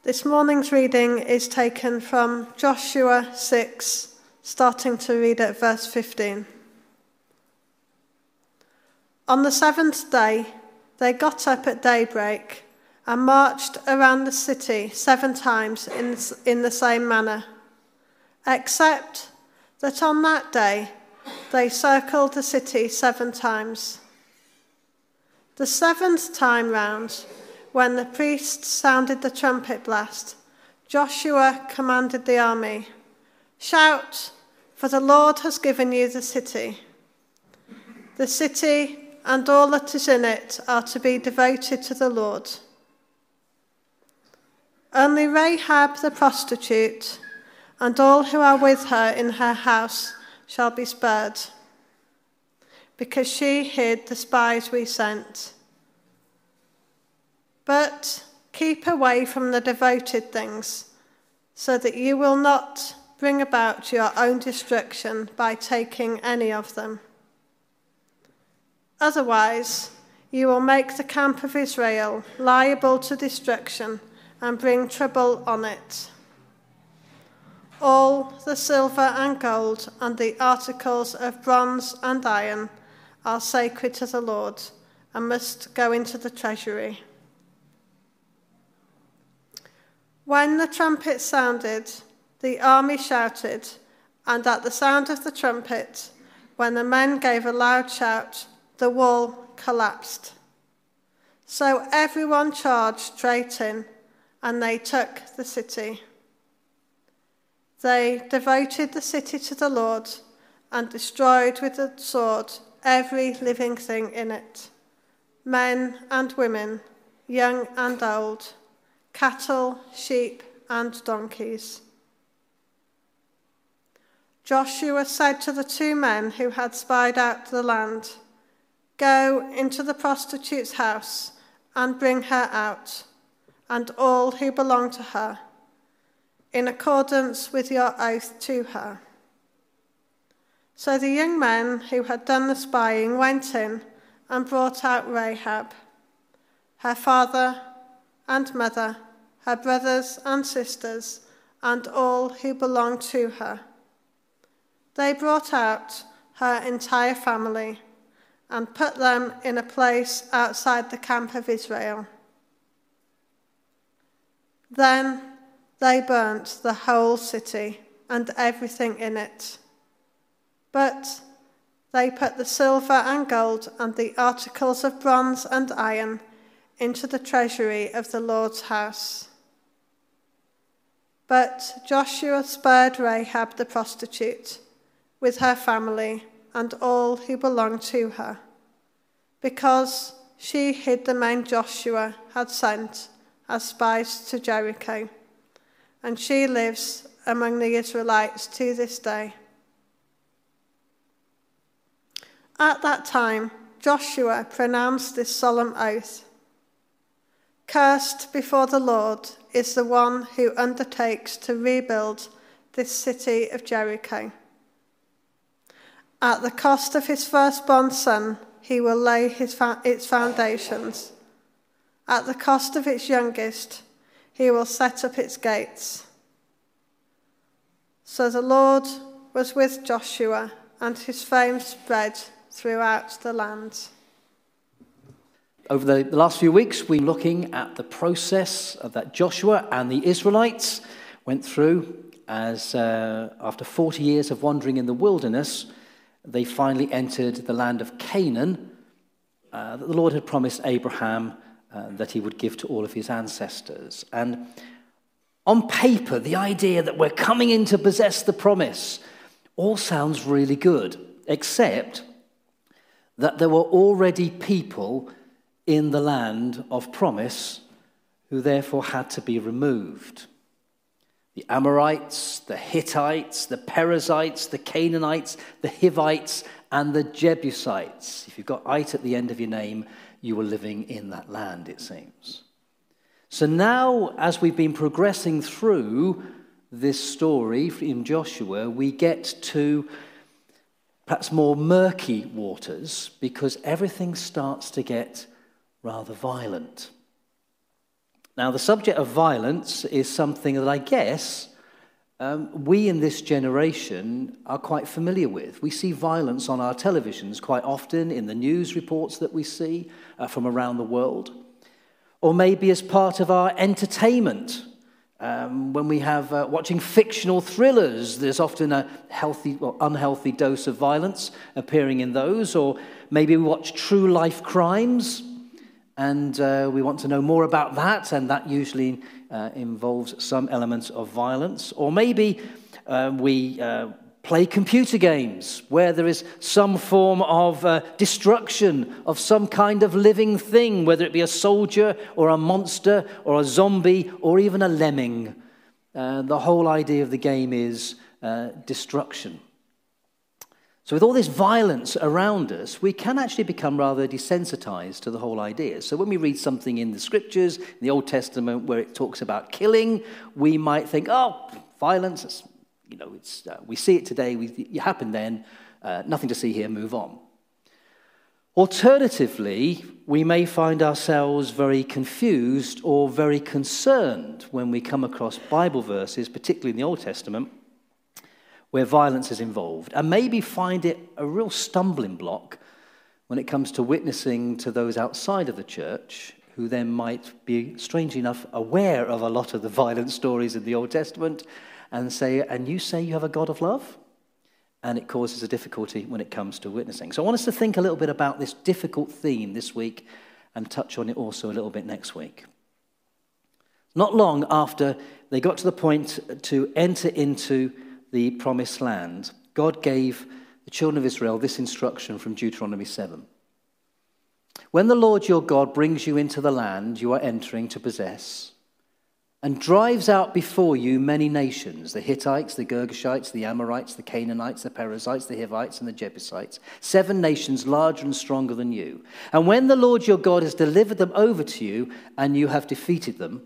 This morning's reading is taken from Joshua 6, starting to read at verse 15. On the seventh day, they got up at daybreak and marched around the city 7 times in the same manner, except that on that day they circled the city 7 times. The 7th time round, when the priests sounded the trumpet blast, Joshua commanded the army, "Shout, for the Lord has given you the city. The city and all that is in it are to be devoted to the Lord. Only Rahab the prostitute and all who are with her in her house shall be spared, because she hid the spies we sent. But keep away from the devoted things, so that you will not bring about your own destruction by taking any of them. Otherwise, you will make the camp of Israel liable to destruction and bring trouble on it. All the silver and gold and the articles of bronze and iron are sacred to the Lord and must go into the treasury." When the trumpet sounded, the army shouted, and at the sound of the trumpet, when the men gave a loud shout, the wall collapsed. So everyone charged straight in, and they took the city. They devoted the city to the Lord and destroyed with the sword every living thing in it, men and women, young and old, cattle, sheep, and donkeys. Joshua said to the 2 men who had spied out the land, "Go into the prostitute's house and bring her out, and all who belong to her, in accordance with your oath to her." So the young men who had done the spying went in and brought out Rahab, her father and mother, her brothers and sisters, and all who belonged to her. They brought out her entire family and put them in a place outside the camp of Israel. Then they burnt the whole city and everything in it. But they put the silver and gold and the articles of bronze and iron into the treasury of the Lord's house. But Joshua spared Rahab the prostitute, with her family and all who belonged to her, because she hid the men Joshua had sent as spies to Jericho, and she lives among the Israelites to this day. At that time, Joshua pronounced this solemn oath: "Cursed before the Lord is the one who undertakes to rebuild this city of Jericho. At the cost of his firstborn son, he will lay its foundations. At the cost of its youngest, he will set up its gates." So the Lord was with Joshua, and his fame spread throughout the land. Over the last few weeks, we're looking at the process that Joshua and the Israelites went through as, after 40 years of wandering in the wilderness, they finally entered the land of Canaan that the Lord had promised Abraham that he would give to all of his ancestors. And on paper, the idea that we're coming in to possess the promise all sounds really good, except that there were already people in the land of promise who therefore had to be removed. The Amorites, the Hittites, the Perizzites, the Canaanites, the Hivites, and the Jebusites. If you've got "ite" at the end of your name, you were living in that land, it seems. So now, as we've been progressing through this story in Joshua, we get to perhaps more murky waters, because everything starts to get rather violent. Now, the subject of violence is something that I guess we in this generation are quite familiar with. We see violence on our televisions quite often in the news reports that we see from around the world, or maybe as part of our entertainment. When we have watching fictional thrillers, there's often a healthy or unhealthy dose of violence appearing in those, or maybe we watch true life crimes, and we want to know more about that, and that usually involves some elements of violence. Or maybe we play computer games where there is some form of destruction of some kind of living thing, whether it be a soldier or a monster or a zombie or even a lemming. The whole idea of the game is destruction. So with all this violence around us, we can actually become rather desensitized to the whole idea. So when we read something in the scriptures, in the Old Testament, where it talks about killing, we might think, oh, violence, we see it today, it happened then, nothing to see here, move on. Alternatively, we may find ourselves very confused or very concerned when we come across Bible verses, particularly in the Old Testament, where violence is involved, and maybe find it a real stumbling block when it comes to witnessing to those outside of the church who then might be, strangely enough, aware of a lot of the violent stories in the Old Testament and you say you have a God of love? And it causes a difficulty when it comes to witnessing. So I want us to think a little bit about this difficult theme this week and touch on it also a little bit next week. Not long after they got to the point to enter into the promised land, God gave the children of Israel this instruction from Deuteronomy 7. When the Lord your God brings you into the land you are entering to possess, and drives out before you many nations, the Hittites, the Girgashites, the Amorites, the Canaanites, the Perizzites, the Hivites, and the Jebusites, 7 nations larger and stronger than you. And when the Lord your God has delivered them over to you, and you have defeated them,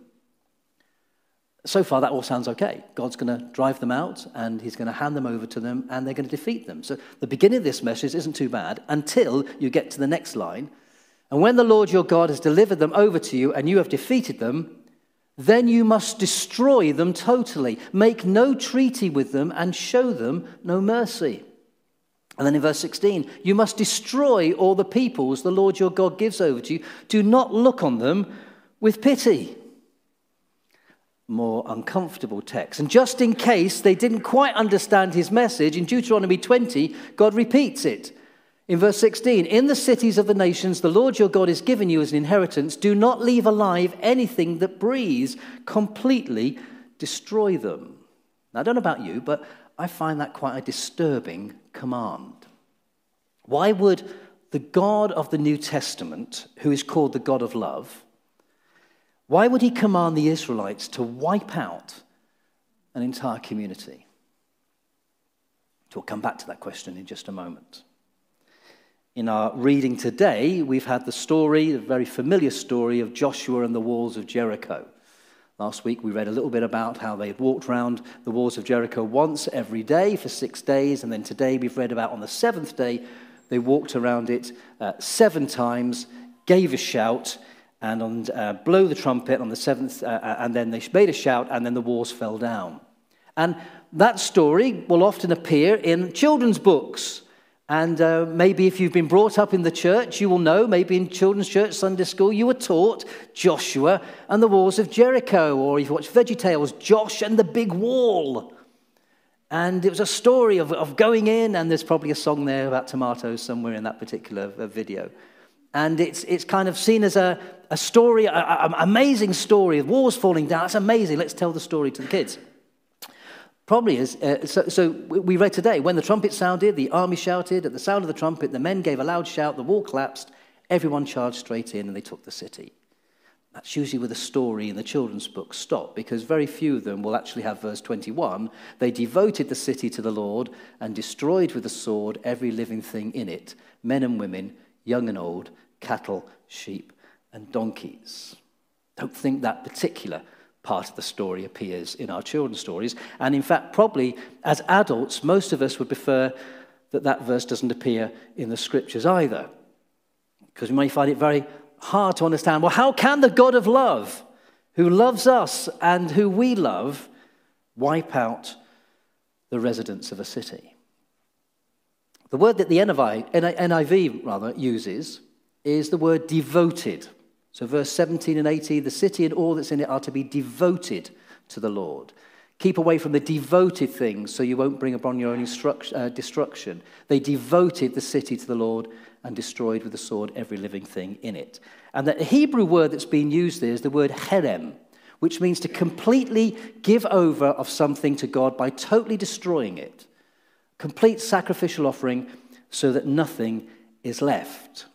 so far, that all sounds okay. God's going to drive them out, and he's going to hand them over to them, and they're going to defeat them. So the beginning of this message isn't too bad until you get to the next line. And when the Lord your God has delivered them over to you, and you have defeated them, then you must destroy them totally. Make no treaty with them, and show them no mercy. And then in verse 16, you must destroy all the peoples the Lord your God gives over to you. Do not look on them with pity. More uncomfortable text. And just in case they didn't quite understand his message, in Deuteronomy 20, God repeats it. In verse 16, in the cities of the nations the Lord your God has given you as an inheritance, do not leave alive anything that breathes, completely destroy them. Now, I don't know about you, but I find that quite a disturbing command. Why would the God of the New Testament, who is called the God of love, why would he command the Israelites to wipe out an entire community? We'll come back to that question in just a moment. In our reading today, we've had the story, a very familiar story of Joshua and the walls of Jericho. Last week we read a little bit about how they had walked around the walls of Jericho once every day for 6 days, and then today we've read about on the 7th day they walked around it 7 times, gave a shout, and blow the trumpet on the 7th, and then they made a shout, and then the walls fell down. And that story will often appear in children's books. And maybe if you've been brought up in the church, you will know, maybe in children's church, Sunday school, you were taught Joshua and the walls of Jericho, or if you watch VeggieTales, Josh and the big wall. And it was a story of going in, and there's probably a song there about tomatoes somewhere in that particular video. And it's kind of seen as a story, an amazing story, of walls falling down. That's amazing. Let's tell the story to the kids. Probably is, so we read today, when the trumpet sounded, the army shouted. At the sound of the trumpet, the men gave a loud shout, the wall collapsed, everyone charged straight in, and they took the city. That's usually where the story in the children's book stopped, because very few of them will actually have verse 21. They devoted the city to the Lord and destroyed with the sword every living thing in it, men and women, young and old, cattle, sheep, and donkeys. Don't think that particular part of the story appears in our children's stories. And in fact, probably as adults, most of us would prefer that verse doesn't appear in the scriptures either, because we may find it very hard to understand. Well, how can the God of love, who loves us and who we love, wipe out the residents of a city. The word that the NIV uses is the word devoted. So verse 17 and 18, the city and all that's in it are to be devoted to the Lord. Keep away from the devoted things so you won't bring upon your own destruction. They devoted the city to the Lord and destroyed with the sword every living thing in it. And the Hebrew word that's being used there is the word herem, which means to completely give over of something to God by totally destroying it. Complete sacrificial offering so that nothing is left.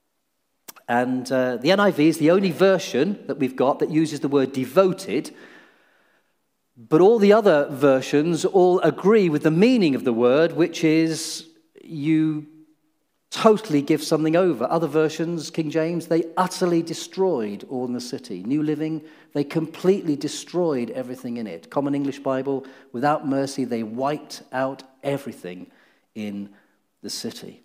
And the NIV is the only version that we've got that uses the word devoted, but all the other versions all agree with the meaning of the word, which is you totally give something over. Other versions, King James, they utterly destroyed all in the city. New Living, they completely destroyed everything in it. Common English Bible, without mercy, they wiped out everything in the city.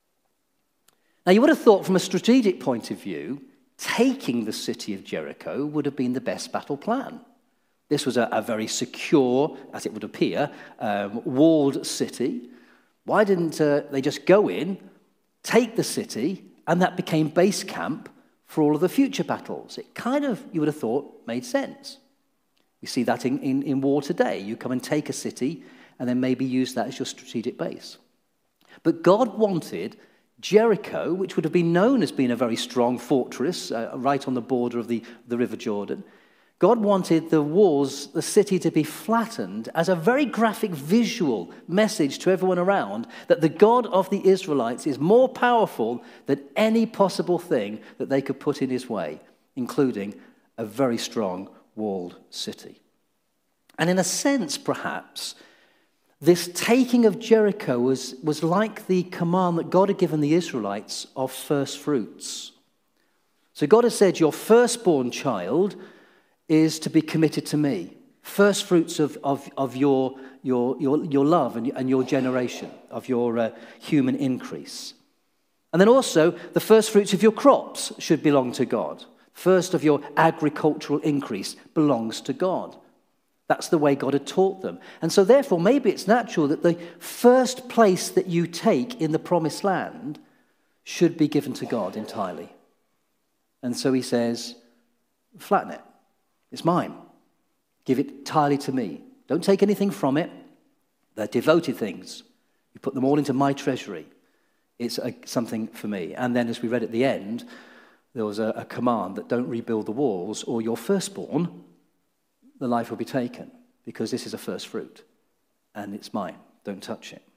Now, you would have thought from a strategic point of view, taking the city of Jericho would have been the best battle plan. This was a very secure, as it would appear, walled city. Why didn't they just go in, take the city, and that became base camp for all of the future battles? It kind of, you would have thought, made sense. We see that in war today. You come and take a city, and then maybe use that as your strategic base. But God wanted Jericho, which would have been known as being a very strong fortress right on the border of the River Jordan, God wanted the walls, the city, to be flattened as a very graphic visual message to everyone around that the God of the Israelites is more powerful than any possible thing that they could put in his way, including a very strong walled city. And in a sense, perhaps, this taking of Jericho was like the command that God had given the Israelites of first fruits. So God has said, your firstborn child is to be committed to me. First fruits of your love and your generation, of your human increase. And then also, the first fruits of your crops should belong to God. First of your agricultural increase belongs to God. That's the way God had taught them. And so therefore, maybe it's natural that the first place that you take in the promised land should be given to God entirely. And so he says, flatten it. It's mine. Give it entirely to me. Don't take anything from it. They're devoted things. You put them all into my treasury. It's something for me. And then as we read at the end, there was a command that don't rebuild the walls or your firstborn, the life will be taken, because this is a first fruit, and it's mine. Don't touch it.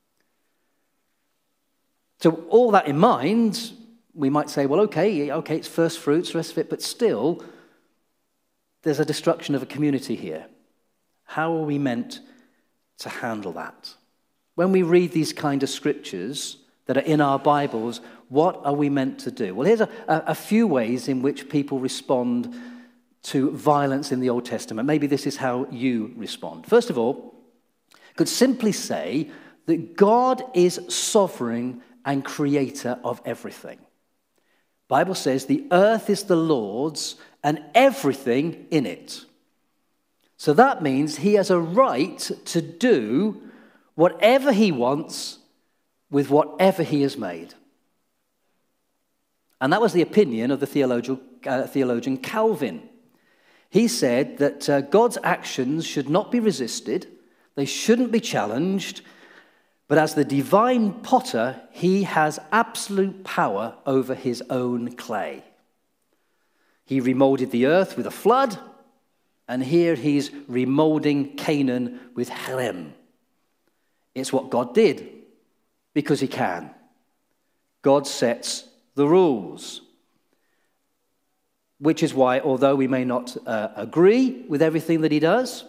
So all that in mind, we might say, well, okay, it's first fruits, the rest of it, but still, there's a destruction of a community here. How are we meant to handle that? When we read these kind of scriptures that are in our Bibles, what are we meant to do? Well, here's a few ways in which people respond to violence in the Old Testament. Maybe this is how you respond. First of all, could simply say that God is sovereign and creator of everything. The Bible says the earth is the Lord's and everything in it. So that means he has a right to do whatever he wants with whatever he has made. And that was the opinion of the theologian Calvin. He said that God's actions should not be resisted, they shouldn't be challenged, but as the divine potter, he has absolute power over his own clay. He remolded the earth with a flood, and here he's remolding Canaan with herem. It's what God did, because he can. God sets the rules. Which is why, although we may not agree with everything that he does,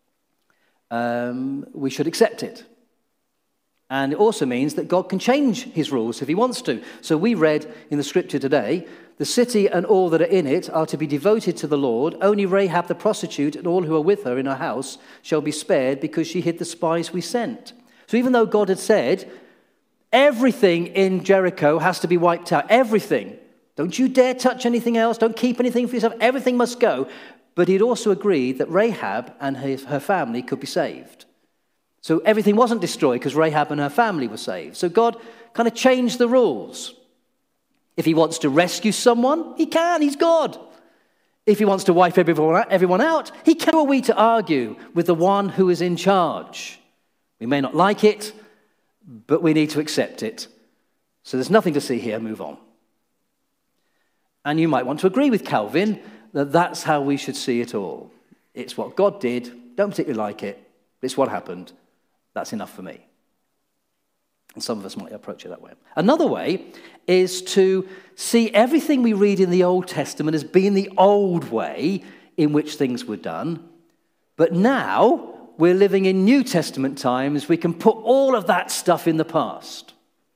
we should accept it. And it also means that God can change his rules if he wants to. So we read in the scripture today, the city and all that are in it are to be devoted to the Lord. Only Rahab the prostitute and all who are with her in her house shall be spared because she hid the spies we sent. So even though God had said, everything in Jericho has to be wiped out, everything. Don't you dare touch anything else. Don't keep anything for yourself. Everything must go. but he'd also agreed that Rahab and her family could be saved. So everything wasn't destroyed because Rahab and her family were saved. So God kind of changed the rules. If he wants to rescue someone, he can. He's God. If he wants to wipe everyone out, he can. Who are we to argue with the one who is in charge? We may not like it, but we need to accept it. So there's nothing to see here. Move on. And you might want to agree with Calvin that that's how we should see it all. It's what God did. Don't particularly like it. It's what happened. That's enough for me. And some of us might approach it that way. Another way is to see everything we read in the Old Testament as being the old way in which things were done. But now we're living in New Testament times. We can put all of that stuff in the past.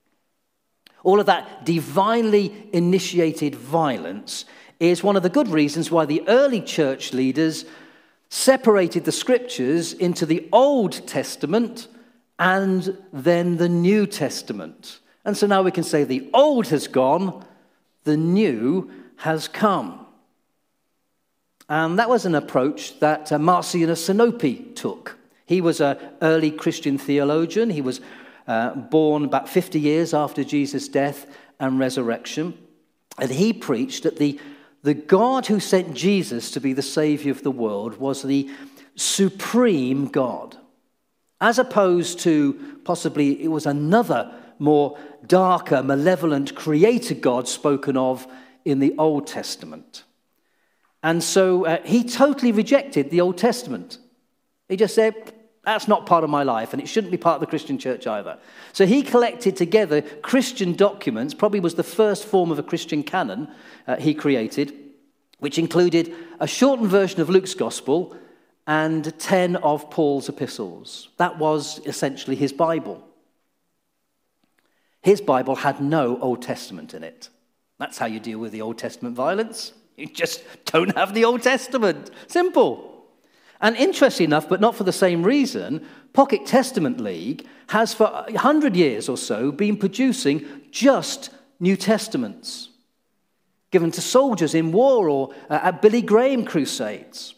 All of that divinely initiated violence is one of the good reasons why the early church leaders separated the scriptures into the Old Testament and then the New Testament. And so now we can say the old has gone, the new has come. And that was an approach that Marcion of Sinope took. He was an early Christian theologian. He was born about 50 years after Jesus' death and resurrection. And he preached that the God who sent Jesus to be the Savior of the world was the supreme God. As opposed to possibly it was another more darker, malevolent creator God spoken of in the Old Testament. And so he totally rejected the Old Testament. He just said, that's not part of my life, and it shouldn't be part of the Christian church either. So he collected together Christian documents, probably was the first form of a Christian canon he created, which included a shortened version of Luke's Gospel and 10 of Paul's epistles. That was essentially his Bible. His Bible had no Old Testament in it. That's how you deal with the Old Testament violence. You just don't have the Old Testament. Simple. And interesting enough, but not for the same reason, Pocket Testament League has for 100 years or so been producing just New Testaments, given to soldiers in war or at Billy Graham crusades.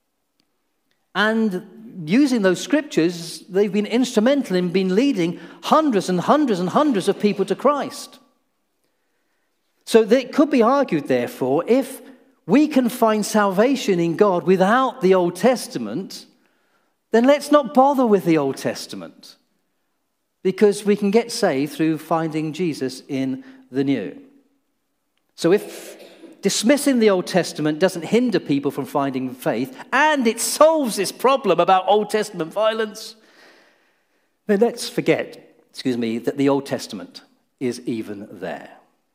And using those scriptures, they've been instrumental in being leading hundreds and hundreds and hundreds of people to Christ. So it could be argued, therefore, if we can find salvation in God without the Old Testament, then let's not bother with the Old Testament, because we can get saved through finding Jesus in the New. So if dismissing the Old Testament doesn't hinder people from finding faith, and it solves this problem about Old Testament violence, then let's forget, that the Old Testament is even there.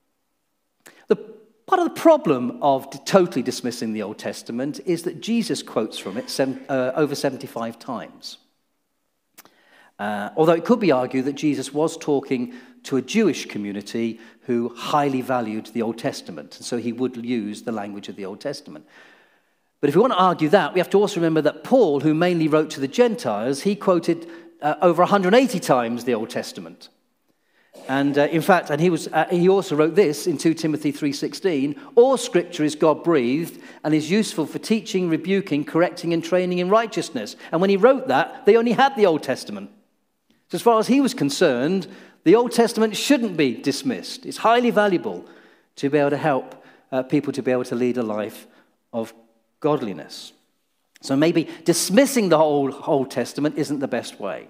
Part of the problem of totally dismissing the Old Testament is that Jesus quotes from it over 75 times. Although it could be argued that Jesus was talking to a Jewish community who highly valued the Old Testament, and so he would use the language of the Old Testament. But if we want to argue that, we have to also remember that Paul, who mainly wrote to the Gentiles, he quoted over 180 times the Old Testament. And in fact, he also wrote this in 2 Timothy 3:16, all scripture is God-breathed and is useful for teaching, rebuking, correcting, and training in righteousness. And when he wrote that, they only had the Old Testament. So as far as he was concerned, the Old Testament shouldn't be dismissed. It's highly valuable to be able to help people to be able to lead a life of godliness. So maybe dismissing the whole Old Testament isn't the best way.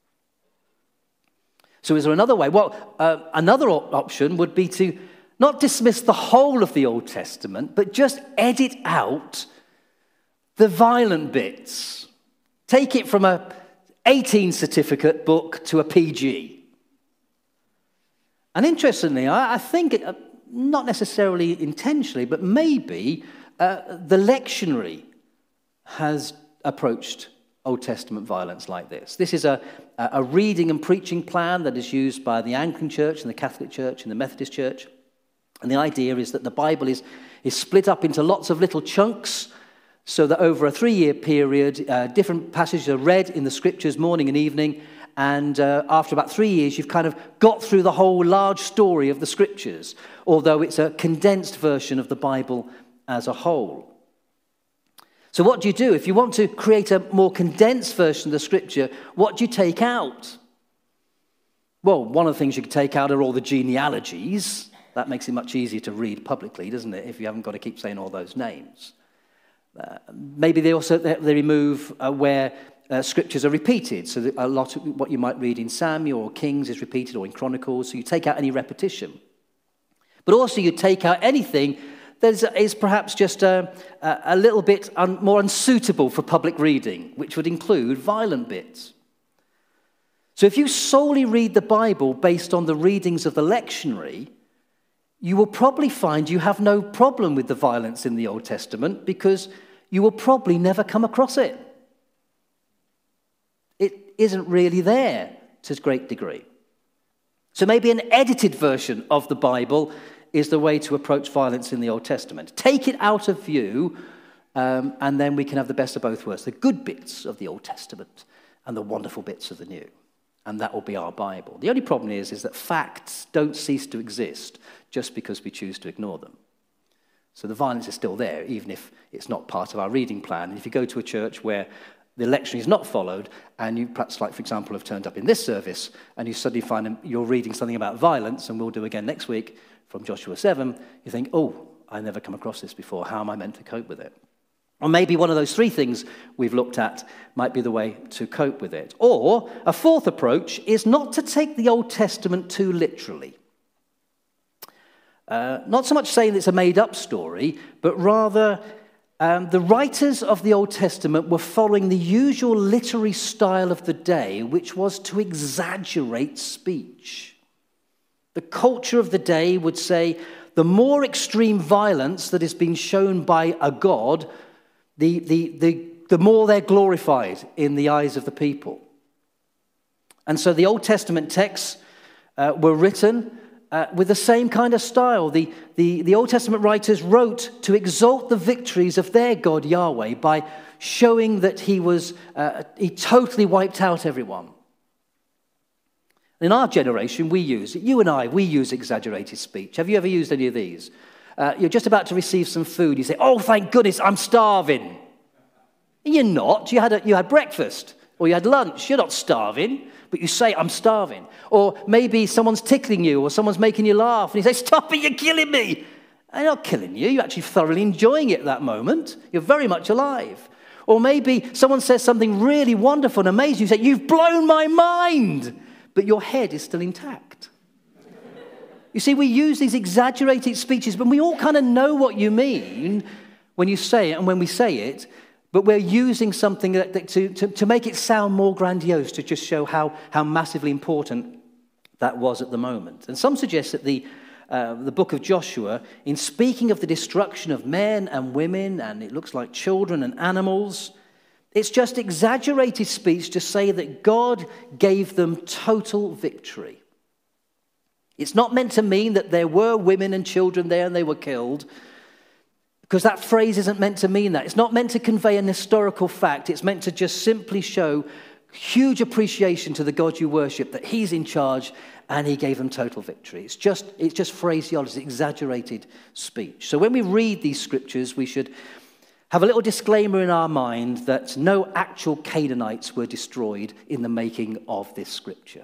So is there another way? Well, another option would be to not dismiss the whole of the Old Testament, but just edit out the violent bits. Take it from a 18 certificate book to a PG. And interestingly, I think, not necessarily intentionally, but maybe the lectionary has approached Old Testament violence like this. This is a reading and preaching plan that is used by the Anglican Church and the Catholic Church and the Methodist Church. And the idea is that the Bible is split up into lots of little chunks so that over a 3-year period, different passages are read in the scriptures morning and evening. And after about 3 years, you've kind of got through the whole large story of the scriptures, although it's a condensed version of the Bible as a whole. So what do you do? If you want to create a more condensed version of the scripture, what do you take out? Well, one of the things you can take out are all the genealogies. That makes it much easier to read publicly, doesn't it, if you haven't got to keep saying all those names. Maybe they remove where scriptures are repeated. So a lot of what you might read in Samuel or Kings is repeated, or in Chronicles. So you take out any repetition. But also you take out anything that is perhaps just a little bit more unsuitable for public reading, which would include violent bits. So if you solely read the Bible based on the readings of the lectionary, you will probably find you have no problem with the violence in the Old Testament because you will probably never come across it. It isn't really there to a great degree. So maybe an edited version of the Bible is the way to approach violence in the Old Testament. Take it out of view, and then we can have the best of both worlds, the good bits of the Old Testament and the wonderful bits of the New. And that will be our Bible. The only problem is that facts don't cease to exist just because we choose to ignore them. So the violence is still there, even if it's not part of our reading plan. And if you go to a church where the lectionary is not followed, and you perhaps, like, for example, have turned up in this service, and you suddenly find you're reading something about violence, and we'll do again next week from Joshua 7, you think, oh, I never come across this before. How am I meant to cope with it? Or maybe one of those three things we've looked at might be the way to cope with it. Or a fourth approach is not to take the Old Testament too literally. Not so much saying it's a made-up story, but rather the writers of the Old Testament were following the usual literary style of the day, which was to exaggerate speech. The culture of the day would say the more extreme violence that is being shown by a god, the more they're glorified in the eyes of the people. And so the Old Testament texts were written with the same kind of style. The Old Testament writers wrote to exalt the victories of their God, Yahweh, by showing that he totally wiped out everyone. In our generation, we use exaggerated speech. Have you ever used any of these? You're just about to receive some food. You say, oh, thank goodness, I'm starving. And you're not. You had breakfast or you had lunch. You're not starving, but you say, I'm starving. Or maybe someone's tickling you or someone's making you laugh. And you say, stop it, you're killing me. And they're not killing you. You're actually thoroughly enjoying it at that moment. You're very much alive. Or maybe someone says something really wonderful and amazing. You say, you've blown my mind. But your head is still intact. You see, we use these exaggerated speeches, but we all kind of know what you mean when you say it and when we say it, but we're using something to make it sound more grandiose, to just show how massively important that was at the moment. And some suggest that the book of Joshua, in speaking of the destruction of men and women, and it looks like children and animals, it's just exaggerated speech to say that God gave them total victory. It's not meant to mean that there were women and children there and they were killed, because that phrase isn't meant to mean that. It's not meant to convey an historical fact. It's meant to just simply show huge appreciation to the God you worship, that he's in charge and he gave them total victory. It's just phraseology, exaggerated speech. So when we read these scriptures, we should have a little disclaimer in our mind that no actual Canaanites were destroyed in the making of this scripture.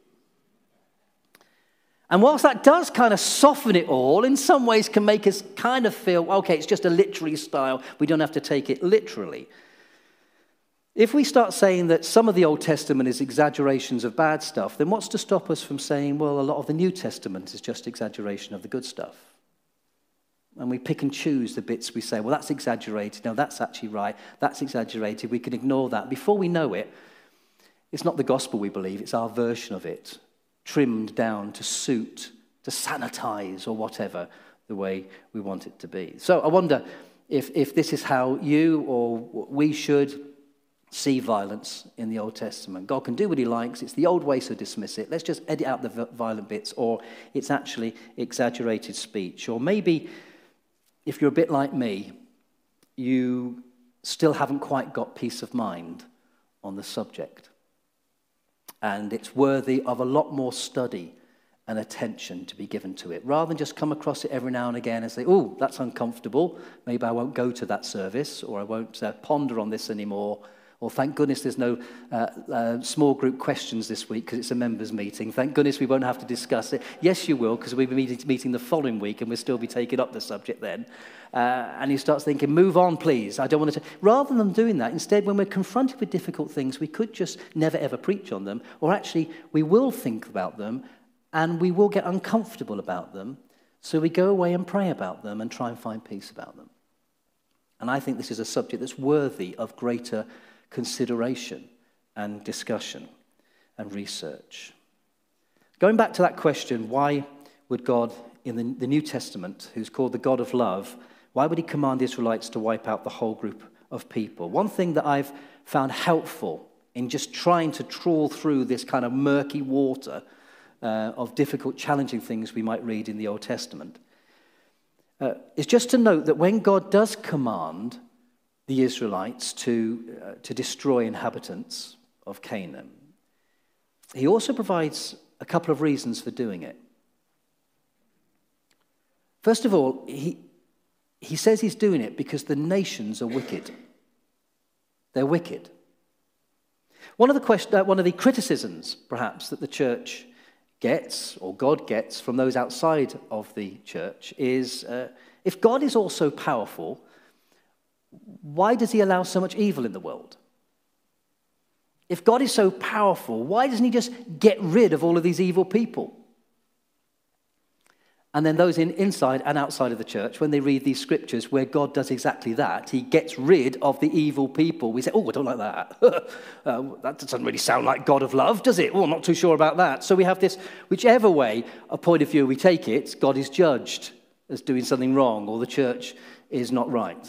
And whilst that does kind of soften it all, in some ways can make us kind of feel, okay, it's just a literary style, we don't have to take it literally. If we start saying that some of the Old Testament is exaggerations of bad stuff, then what's to stop us from saying, well, a lot of the New Testament is just exaggeration of the good stuff? And we pick and choose the bits we say, well, that's exaggerated, no, that's actually right, that's exaggerated, we can ignore that. Before we know it, it's not the gospel we believe, it's our version of it, trimmed down to suit, to sanitize, or whatever the way we want it to be. So I wonder if this is how you or we should see violence in the Old Testament. God can do what he likes. It's the old way, so dismiss it. Let's just edit out the violent bits, or it's actually exaggerated speech. Or maybe, if you're a bit like me, you still haven't quite got peace of mind on the subject. And it's worthy of a lot more study and attention to be given to it, rather than just come across it every now and again and say, oh, that's uncomfortable, maybe I won't go to that service, or I won't ponder on this anymore, or thank goodness there's no small group questions this week because it's a members' meeting. Thank goodness we won't have to discuss it. Yes, you will, because we'll be meeting the following week and we'll still be taking up the subject then. And you start thinking, move on, please. I don't want to. Rather than doing that, instead, when we're confronted with difficult things, we could just never, ever preach on them, or actually we will think about them and we will get uncomfortable about them. So we go away and pray about them and try and find peace about them. And I think this is a subject that's worthy of greater consideration and discussion and research. Going back to that question, why would God in the New Testament, who's called the God of love, why would he command the Israelites to wipe out the whole group of people? One thing that I've found helpful in just trying to trawl through this kind of murky water of difficult, challenging things we might read in the Old Testament is just to note that when God does command the Israelites to destroy inhabitants of Canaan, he also provides a couple of reasons for doing it. First of all, he says he's doing it because the nations are wicked. They're wicked. One of the criticisms, perhaps, that the church gets, or God gets, from those outside of the church is, if God is also powerful, why does he allow so much evil in the world? If God is so powerful, why doesn't he just get rid of all of these evil people? And then those inside and outside of the church, when they read these scriptures where God does exactly that, he gets rid of the evil people. We say, oh, I don't like that. That doesn't really sound like God of love, does it? Oh, I'm not too sure about that. So we have this, whichever way, a point of view we take it, God is judged as doing something wrong, or the church is not right.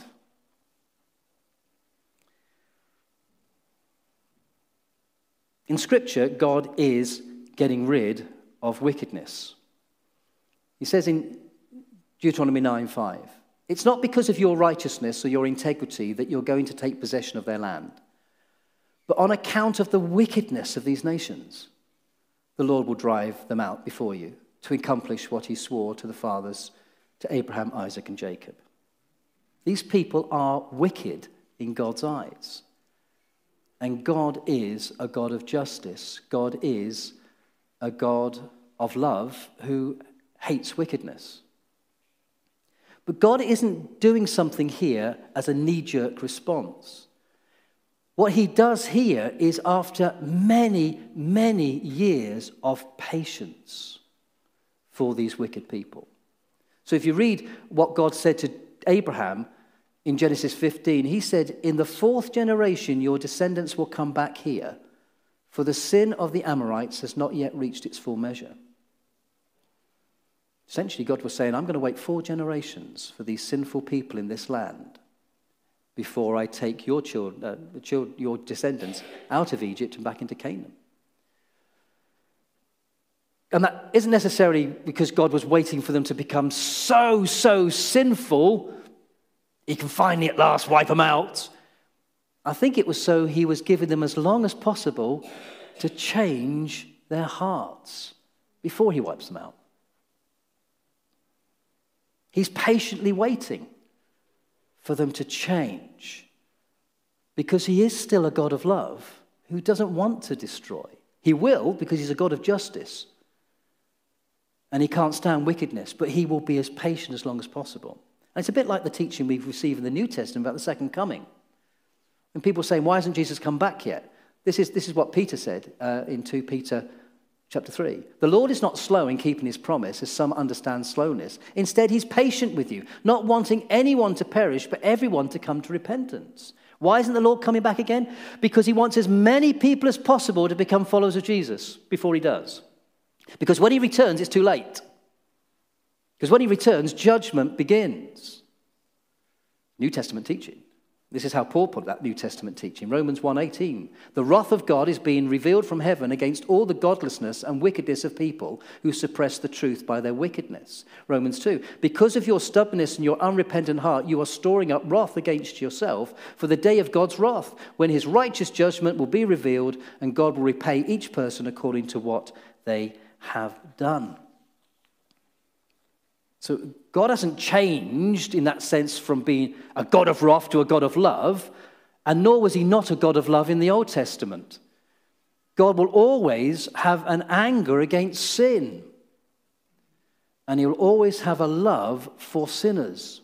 In Scripture, God is getting rid of wickedness. He says in Deuteronomy 9:5, it's not because of your righteousness or your integrity that you're going to take possession of their land, but on account of the wickedness of these nations, the Lord will drive them out before you to accomplish what he swore to the fathers, to Abraham, Isaac, and Jacob. These people are wicked in God's eyes. And God is a God of justice. God is a God of love who hates wickedness. But God isn't doing something here as a knee-jerk response. What he does here is after many, many years of patience for these wicked people. So if you read what God said to Abraham in Genesis 15, he said, in the 4th generation, your descendants will come back here, for the sin of the Amorites has not yet reached its full measure. Essentially, God was saying, I'm going to wait 4 generations for these sinful people in this land before I take your descendants out of Egypt and back into Canaan. And that isn't necessarily because God was waiting for them to become so sinful he can finally at last wipe them out. I think it was so he was giving them as long as possible to change their hearts before he wipes them out. He's patiently waiting for them to change because he is still a God of love who doesn't want to destroy. He will because he's a God of justice and he can't stand wickedness, but he will be as patient as long as possible. And it's a bit like the teaching we've received in the New Testament about the second coming. And people saying, why hasn't Jesus come back yet? This is what Peter said in 2 Peter chapter 3. The Lord is not slow in keeping his promise, as some understand slowness. Instead, he's patient with you, not wanting anyone to perish, but everyone to come to repentance. Why isn't the Lord coming back again? Because he wants as many people as possible to become followers of Jesus before he does. Because when he returns, it's too late. Because when he returns, judgment begins. New Testament teaching. This is how Paul put that New Testament teaching. Romans 1:18. The wrath of God is being revealed from heaven against all the godlessness and wickedness of people who suppress the truth by their wickedness. Romans 2. Because of your stubbornness and your unrepentant heart, you are storing up wrath against yourself for the day of God's wrath, when his righteous judgment will be revealed and God will repay each person according to what they have done. So God hasn't changed in that sense from being a God of wrath to a God of love, and nor was he not a God of love in the Old Testament. God will always have an anger against sin, and he will always have a love for sinners.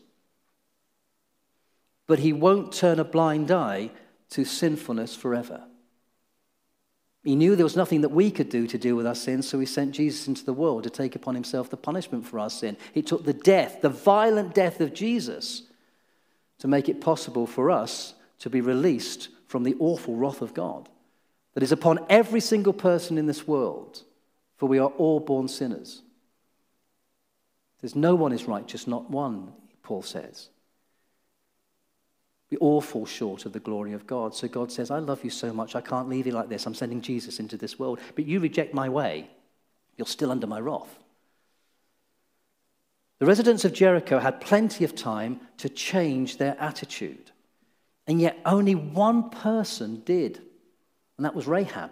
But he won't turn a blind eye to sinfulness forever. He knew there was nothing that we could do to deal with our sins, so he sent Jesus into the world to take upon himself the punishment for our sin. He took the death, the violent death of Jesus, to make it possible for us to be released from the awful wrath of God that is upon every single person in this world, for we are all born sinners. There's no one is righteous, not one, Paul says. We all fall short of the glory of God. So God says, I love you so much, I can't leave you like this. I'm sending Jesus into this world. But you reject my way, you're still under my wrath. The residents of Jericho had plenty of time to change their attitude. And yet only one person did. And that was Rahab.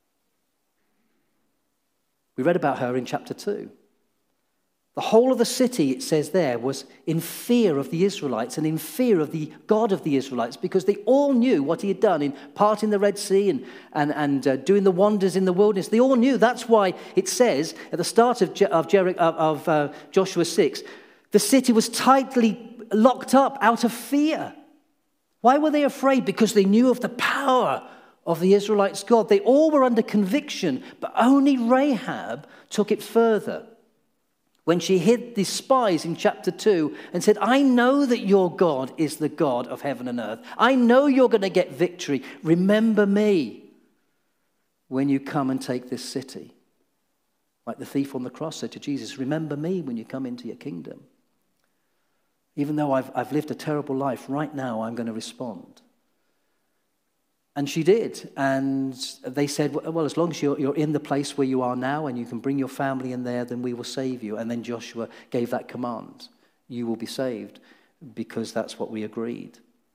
We read about her in chapter 2. The whole of the city, it says there, was in fear of the Israelites and in fear of the God of the Israelites, because they all knew what he had done in parting the Red Sea and doing the wonders in the wilderness. They all knew. That's why it says at the start of Joshua 6, the city was tightly locked up out of fear. Why were they afraid? Because they knew of the power of the Israelites' God. They all were under conviction, but only Rahab took it further. When she hid the spies in chapter 2 and said, I know that your God is the God of heaven and earth. I know you're going to get victory. Remember me when you come and take this city. Like the thief on the cross said to Jesus, remember me when you come into your kingdom. Even though I've lived a terrible life, right now I'm going to respond. And she did. And they said, well, as long as you're in the place where you are now and you can bring your family in there, then we will save you. And then Joshua gave that command. You will be saved, because that's what we agreed.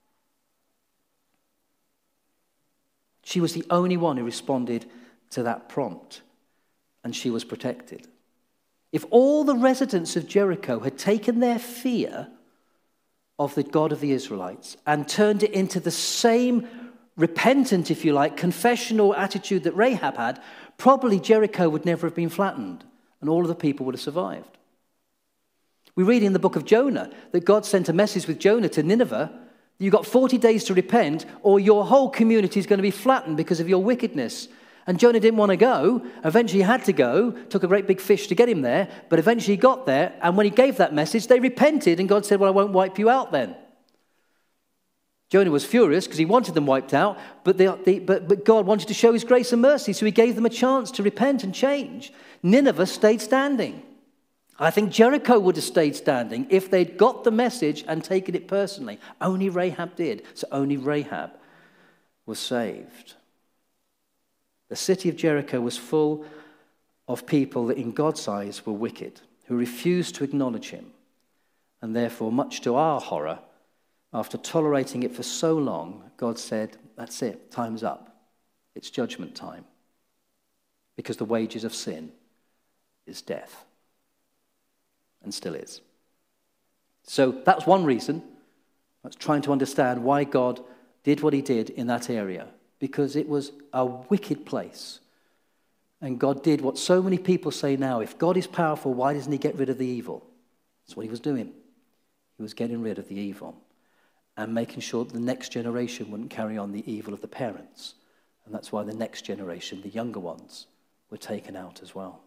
She was the only one who responded to that prompt, and she was protected. If all the residents of Jericho had taken their fear of the God of the Israelites and turned it into the same repentant, if you like, confessional attitude that Rahab had, probably Jericho would never have been flattened and all of the people would have survived. We read in the book of Jonah that God sent a message with Jonah to Nineveh. You've got 40 days to repent or your whole community is going to be flattened because of your wickedness. And Jonah didn't want to go. Eventually he had to go. Took a great big fish to get him there. But eventually he got there. And when he gave that message, they repented. And God said, well, I won't wipe you out then. Jonah was furious because he wanted them wiped out, but God wanted to show his grace and mercy, so he gave them a chance to repent and change. Nineveh stayed standing. I think Jericho would have stayed standing if they'd got the message and taken it personally. Only Rahab did, so only Rahab was saved. The city of Jericho was full of people that in God's eyes were wicked, who refused to acknowledge him, and therefore, much to our horror, after tolerating it for so long, God said, that's it, time's up. It's judgment time. Because the wages of sin is death. And still is. So that's one reason. That's trying to understand why God did what he did in that area. Because it was a wicked place. And God did what so many people say now. If God is powerful, why doesn't he get rid of the evil? That's what he was doing. He was getting rid of the evil. And making sure that the next generation wouldn't carry on the evil of the parents. And that's why the next generation, the younger ones, were taken out as well.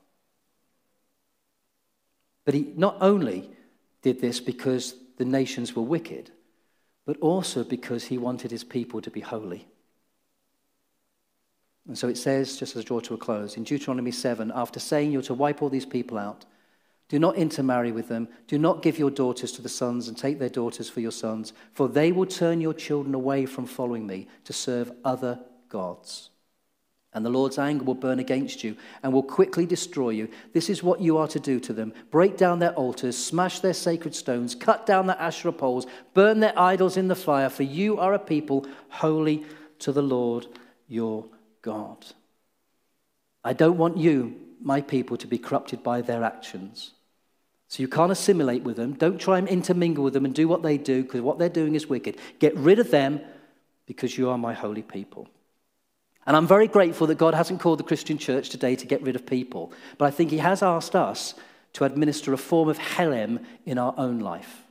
But he not only did this because the nations were wicked, but also because he wanted his people to be holy. And so it says, just as I draw to a close, in Deuteronomy 7, after saying you're to wipe all these people out, do not intermarry with them. Do not give your daughters to the sons and take their daughters for your sons, for they will turn your children away from following me to serve other gods. And the Lord's anger will burn against you and will quickly destroy you. This is what you are to do to them. Break down their altars, smash their sacred stones, cut down their Asherah poles, burn their idols in the fire, for you are a people holy to the Lord your God. I don't want you, my people, to be corrupted by their actions. So you can't assimilate with them. Don't try and intermingle with them and do what they do, because what they're doing is wicked. Get rid of them, because you are my holy people. And I'm very grateful that God hasn't called the Christian church today to get rid of people. But I think he has asked us to administer a form of herem in our own life.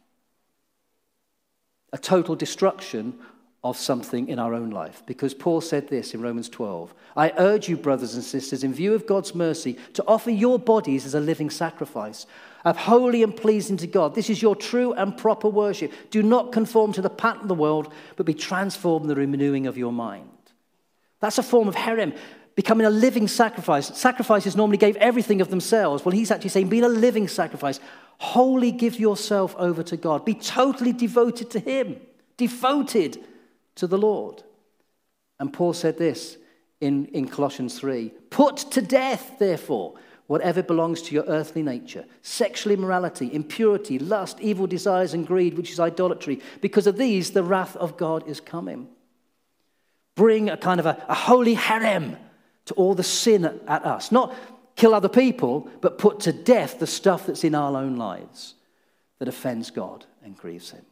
A total destruction of something in our own life. Because Paul said this in Romans 12, I urge you, brothers and sisters, in view of God's mercy, to offer your bodies as a living sacrifice, of holy and pleasing to God. This is your true and proper worship. Do not conform to the pattern of the world, but be transformed in the renewing of your mind. That's a form of herem, becoming a living sacrifice. Sacrifices normally gave everything of themselves. Well, he's actually saying, be a living sacrifice. Wholly give yourself over to God. Be totally devoted to him. Devoted to the Lord. And Paul said this in Colossians 3, put to death, therefore, whatever belongs to your earthly nature, sexual immorality, impurity, lust, evil desires, and greed, which is idolatry. Because of these, the wrath of God is coming. Bring a kind of a holy herem to all the sin at us. Not kill other people, but put to death the stuff that's in our own lives that offends God and grieves him.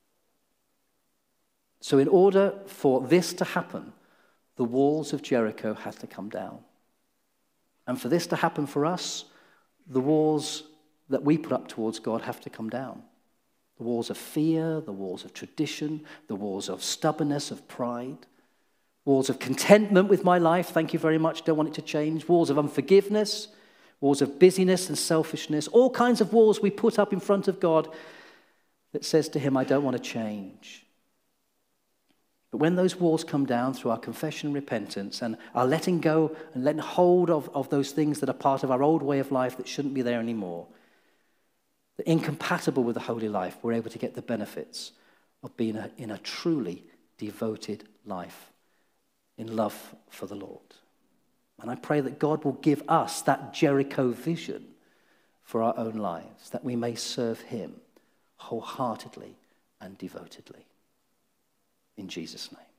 So in order for this to happen, the walls of Jericho had to come down. And for this to happen for us, the walls that we put up towards God have to come down. The walls of fear, the walls of tradition, the walls of stubbornness, of pride, walls of contentment with my life, thank you very much, don't want it to change, walls of unforgiveness, walls of busyness and selfishness, all kinds of walls we put up in front of God that says to him, I don't want to change. But when those walls come down through our confession and repentance and our letting go and letting hold of those things that are part of our old way of life that shouldn't be there anymore, that are incompatible with the holy life, we're able to get the benefits of being in a truly devoted life in love for the Lord. And I pray that God will give us that Jericho vision for our own lives, that we may serve him wholeheartedly and devotedly. In Jesus' name.